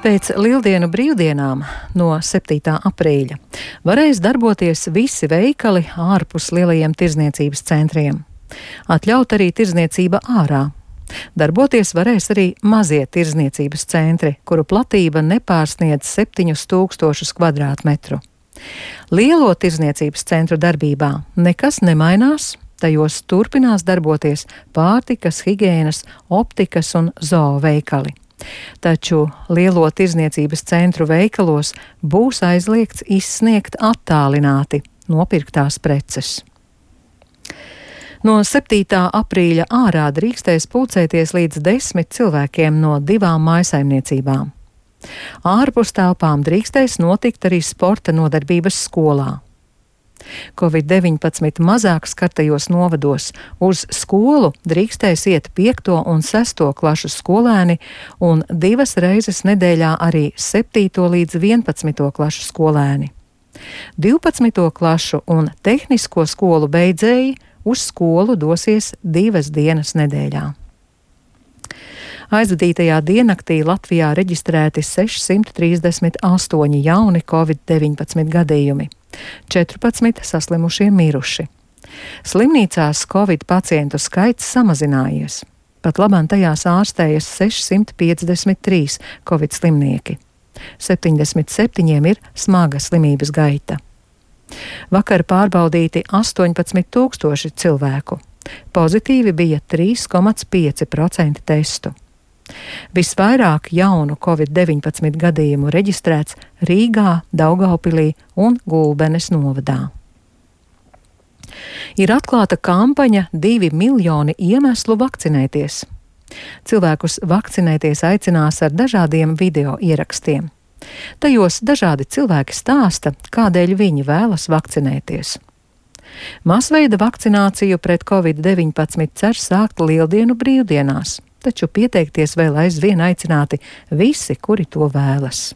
Pēc Lieldienu brīvdienām no 7. aprīļa varēs darboties visi veikali ārpus lielajiem tirdzniecības centriem. Atļaut arī tirdzniecība ārā. Darboties varēs arī mazie tirdzniecības centri, kuru platība nepārsniedz 7000 kvadrātmetru. Lielo tirdzniecības centru darbībā nekas nemainās, tajos turpinās darboties pārtikas, higienas, optikas un zoo veikali. Taču lielo tirdzniecības centru veikalos būs aizliegts izsniegt attālināti nopirktās preces. No 7. aprīļa ārā drīkstēs pulcēties līdz 10 cilvēkiem no 2 mājsaimniecībām. Ārpus telpām drīkstēs notikt arī sporta nodarbības skolā. Covid-19 mazāk skartajos novados uz skolu drīkstēs iet 5. un 6. klašu skolēni un 2 reizes nedēļā arī 7. līdz 11. klašu skolēni. 12. klašu un tehnisko skolu beidzēji uz skolu dosies 2 dienas nedēļā. Aizvadītajā diennaktī Latvijā reģistrēti 638 jauni Covid-19 gadījumi. 14 saslimušie miruši. Slimnīcās Covid pacientu skaits samazinājies. Pat labāk tajās ārstējas 653 Covid slimnieki. 77 ir smaga slimības gaita. Vakar pārbaudīti 18,000 cilvēku. Pozitīvi bija 3,5% testu. Visvairāk jaunu Covid-19 gadījumu reģistrēts Rīgā, Daugavpilī un Gulbenes novadā. Ir atklāta kampaņa 2 miljoni iemeslu vakcinēties. Cilvēkus vakcinēties aicinās ar dažādiem video ierakstiem. Tajos dažādi cilvēki stāsta, kādēļ viņi vēlas vakcinēties. Masveida vakcināciju pret Covid-19 cer sākt Lieldienu brīvdienās, taču pieteikties vēl aizvien aicināti visi, kuri to vēlas.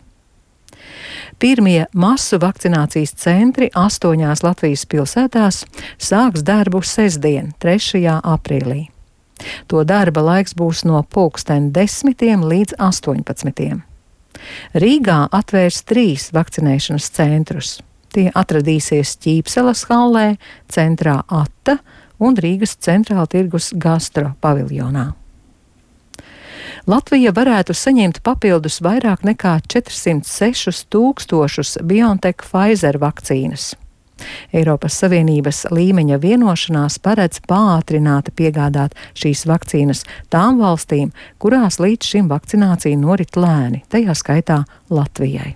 Pirmie masu vakcinācijas centri 8 Latvijas pilsētās sāks darbu sestdien, 3. aprīlī. To darba laiks būs no 10 līdz 18. Rīgā atvērs 3 vakcinēšanas centrus. Tie atradīsies Ķīpselas hallē, centrā Atta un Rīgas centrāla tirgus gastro paviljonā. Latvija varētu saņemt papildus vairāk nekā 406 000 BioNTech Pfizer vakcīnas. Eiropas Savienības līmeņa vienošanās paredz pātrināti piegādāt šīs vakcīnas tām valstīm, kurās līdz šim vakcinācija norit lēni, tajā skaitā Latvijai.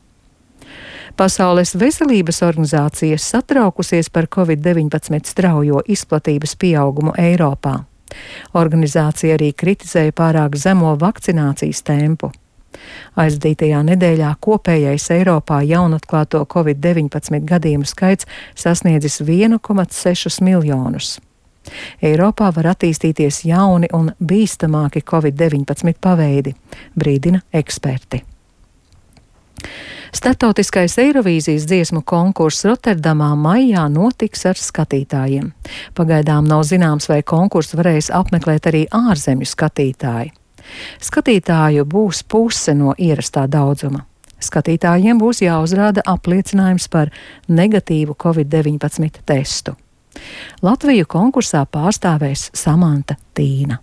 Pasaules veselības organizācija satraukusies par Covid-19 straujo izplatības pieaugumu Eiropā. Organizācija arī kritizēja pārāk zemo vakcinācijas tempu. Aizvadītajā nedēļā kopējais Eiropā jaunatklāto Covid-19 gadījumu skaits sasniedzis 1,6 miljonus. Eiropā var attīstīties jauni un bīstamāki Covid-19 paveidi, brīdina eksperti. Startautiskais Eirovīzijas dziesmu konkurss Rotterdamā maijā notiks ar skatītājiem. Pagaidām nav zināms, vai konkursu varēs apmeklēt arī ārzemju skatītāji. Skatītāju būs puse no ierastā daudzuma. Skatītājiem būs jāuzrāda apliecinājums par negatīvu Covid-19 testu. Latviju konkursā pārstāvēs Samanta Tīna.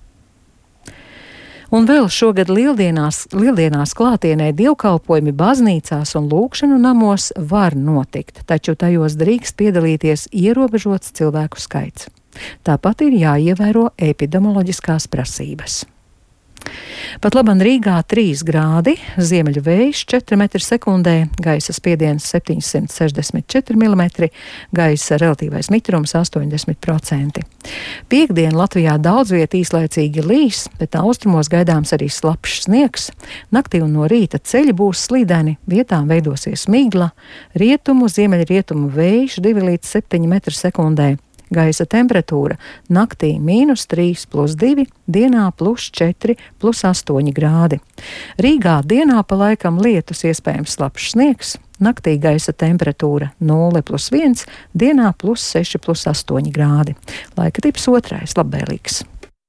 Un vēl šogad lieldienās klātienē dievkalpojumi baznīcās un lūgšanu namos var notikt, taču tajos drīkst piedalīties ierobežots cilvēku skaits. Tāpat ir jāievēro epidemioloģiskās prasības. Pat labam Rīgā 3 grādi, ziemeļu vējš 4 m/sekundē, gaisa spiediens 764 mm, gaisa relatīvais mitrums 80%. Piektdien Latvijā daudz viet īslaicīgi līs, bet austrumos gaidāms arī slapjš sniegs. Naktī un no rīta ceļi būs slīdeni, vietām veidosies migla, rietumu, ziemeļrietumu vējš 2 līdz 7 m/sekundē. Gaisa temperatūra naktī -3 + 2, dienā +4 + 8 grādi. Rīgā dienā pa laikam lietus, iespējams slapjš sniegs, naktī gaisa temperatūra 0 + 1, dienā +6 + 8 grādi. Laika tips 2. labvēlīgs.